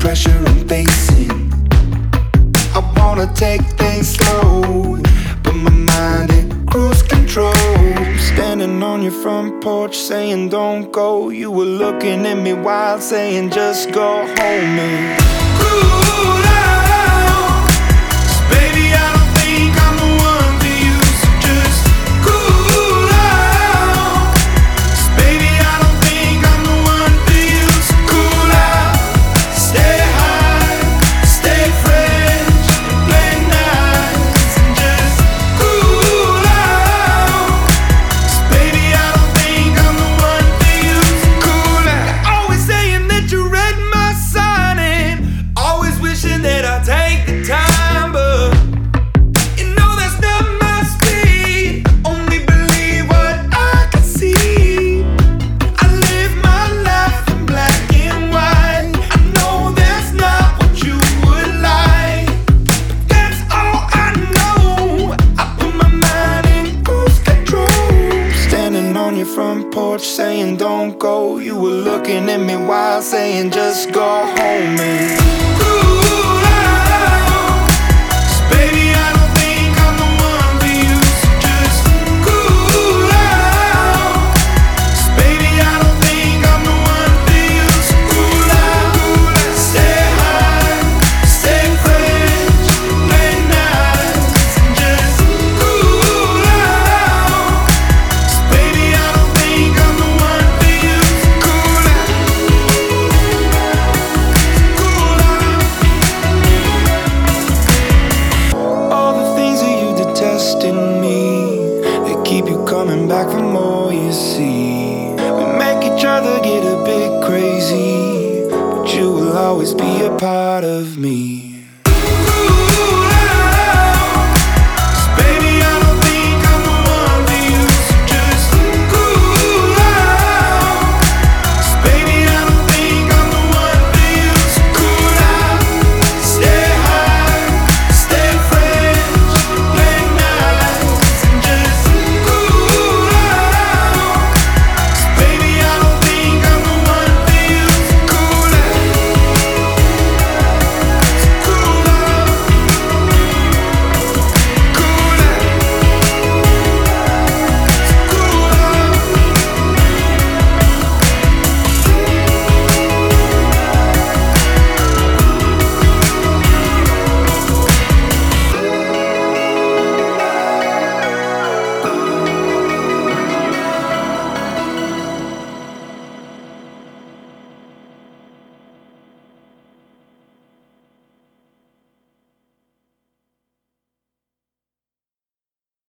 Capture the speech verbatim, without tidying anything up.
pressure I'm facing. I wanna take things slow, but my mind in cruise control. Standing on your front porch saying don't go. You were looking at me while saying just go home and cool down. 'Cause baby, I don't think I'm the one for you, so just cool down. 'Cause baby, I don't think I'm the one for you, so cool out. Stay high, stay fresh, play nice and just cool out. 'Cause baby, I don't think I'm the one for you, so cool out. Always saying that you read my sign and always wishing that I'd take the time, but you know that's not my speed. Only believe what I can see. I live my life in black and white. I know that's not what you would like, but that's all I know. I put my mind in cruise control. Standing on your front porch saying don't go. You were looking at me while saying just go home and cool out. 'Cause baby, I don't think I'm the one for you, so just cool out. 'Cause baby, I don't think I'm the one for you, so cool out. Stay high, stay fresh, play nice and just cool out. 'Cause baby, I don't think I'm the one for you, so cool out. Cool out. All the things that you detest in me, they keep you coming back for more, you see. We make each other get a bit crazy, but you will always be a part of me.